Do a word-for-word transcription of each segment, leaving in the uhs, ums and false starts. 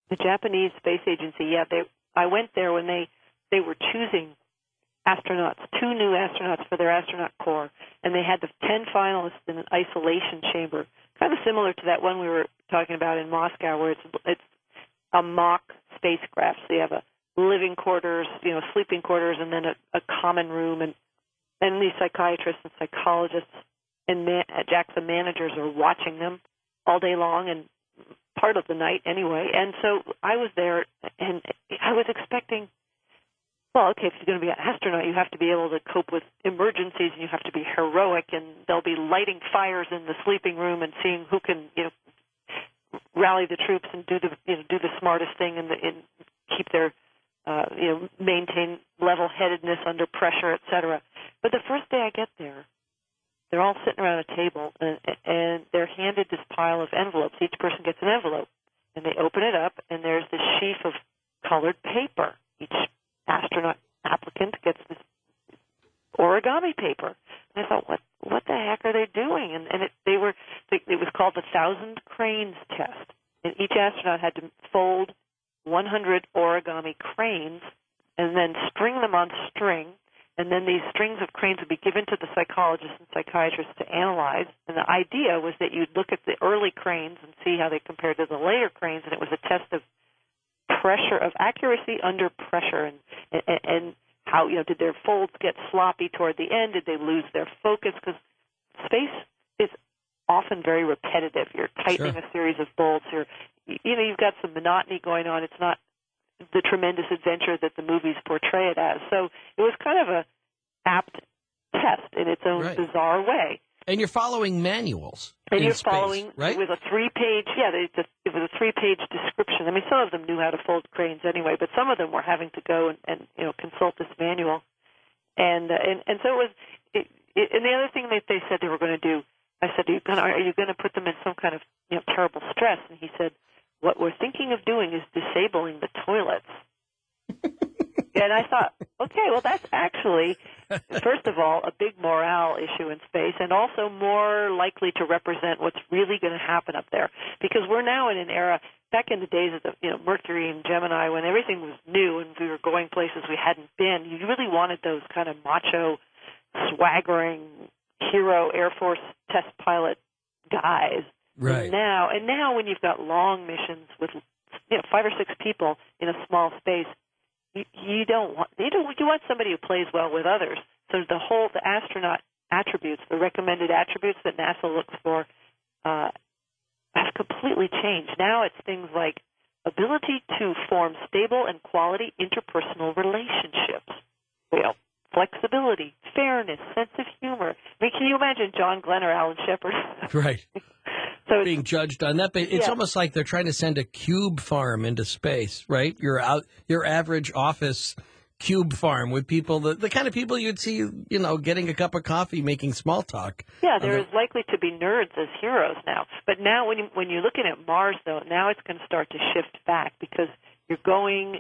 The Japanese Space Agency, yeah, they. I went there when they, they were choosing astronauts, two new astronauts for their astronaut corps, and they had the ten finalists in an isolation chamber, kind of similar to that one we were talking about in Moscow, where it's it's a mock spacecraft. So you have a living quarters, you know, sleeping quarters, and then a, a common room, and and these psychiatrists and psychologists and man, JAXA managers are watching them all day long and part of the night anyway. And so I was there, and I was expecting, well, okay, if you're going to be an astronaut, you have to be able to cope with emergencies, and you have to be heroic, and they'll be lighting fires in the sleeping room and seeing who can, you know, rally the troops and do the, you know, do the smartest thing and, the, and keep their, uh, you know, maintain level-headedness under pressure, et cetera. But the first day I get there, they're all sitting around a table, and, and they're handed this pile of envelopes. Each person gets an envelope, and they open it up, and there's this sheaf of colored paper. Each astronaut applicant gets this origami paper. And I thought, what what the heck are they doing? And, and it, they were it was called the Thousand Cranes Test, and each astronaut had to fold one hundred origami cranes and then string them on string. And then these strings of cranes would be given to the psychologists and psychiatrists to analyze. And the idea was that you'd look at the early cranes and see how they compared to the later cranes, and it was a test of pressure, of accuracy under pressure, and, and, and how, you know, did their folds get sloppy toward the end? Did they lose their focus? Because space is often very repetitive. You're tightening Sure. a series of bolts. You're, you know, you've got some monotony going on. It's not the tremendous adventure that the movies portray it as. So it was kind of a apt test in its own Right. bizarre way. And you're following manuals. And in you're space, following right? with a three-page, yeah, they, it was a three-page description. I mean, some of them knew how to fold cranes anyway, but some of them were having to go and, and you know, consult this manual. And uh, and and so it was. It, it, and the other thing that they said they were going to do, I said, are you going to, are you going to put them in some kind of, you know, terrible stress? And he said, what we're thinking of doing is disabling the toilets. And I thought, okay, well, that's actually, first of all, a big morale issue in space, and also more likely to represent what's really going to happen up there. Because we're now in an era, back in the days of the, you know, Mercury and Gemini, when everything was new and we were going places we hadn't been, you really wanted those kind of macho, swaggering, hero Air Force test pilot guys. Right. And now, and now when you've got long missions with, you know, five or six people in a small space, you, you don't want you don't you want somebody who plays well with others. So the whole the astronaut attributes, the recommended attributes that NASA looks for, uh, have completely changed. Now it's things like ability to form stable and quality interpersonal relationships. You know, flexibility, fairness, sense of humor. I mean, can you imagine John Glenn or Alan Shepard? Right. So being judged on that. But it's yeah. almost like they're trying to send a cube farm into space, right? Your out, your average office cube farm with people, the, the kind of people you'd see, you know, getting a cup of coffee, making small talk. Yeah, there is likely to be nerds as heroes now. But now when, you, when you're looking at Mars, though, now it's going to start to shift back because you're going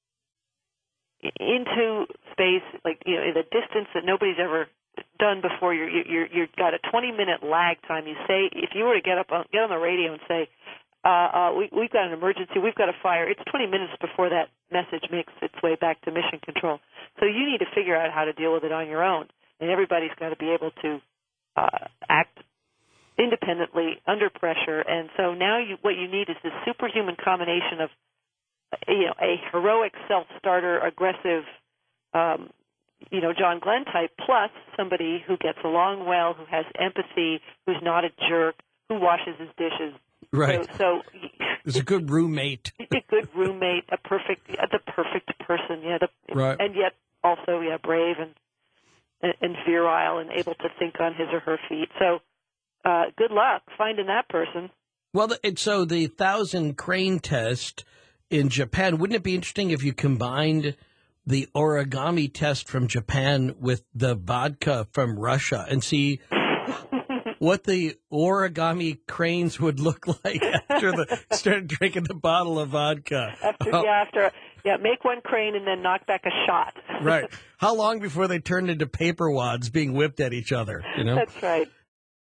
into space, like, you know, in a distance that nobody's ever done before. You're, you're, you've got a twenty-minute lag time. You say, if you were to get up on, get on the radio and say, uh, uh, we, we've got an emergency, we've got a fire, it's twenty minutes before that message makes its way back to mission control. So you need to figure out how to deal with it on your own. And everybody's got to be able to uh, act independently under pressure. And so now you, what you need is this superhuman combination of, you know, a heroic self-starter, aggressive, um, you know, John Glenn type, plus somebody who gets along well, who has empathy, who's not a jerk, who washes his dishes. Right. So, so it's a good roommate. A good roommate, a perfect, yeah, the perfect person, yeah. The, right. And yet also, yeah, brave and and virile and able to think on his or her feet. So, uh, good luck finding that person. Well, the, it, so the thousand crane test in Japan, wouldn't it be interesting if you combined the origami test from Japan with the vodka from Russia and see what the origami cranes would look like after the started drinking the bottle of vodka? After, oh. yeah, after yeah, make one crane and then knock back a shot. Right. How long before they turned into paper wads being whipped at each other? You know. That's right.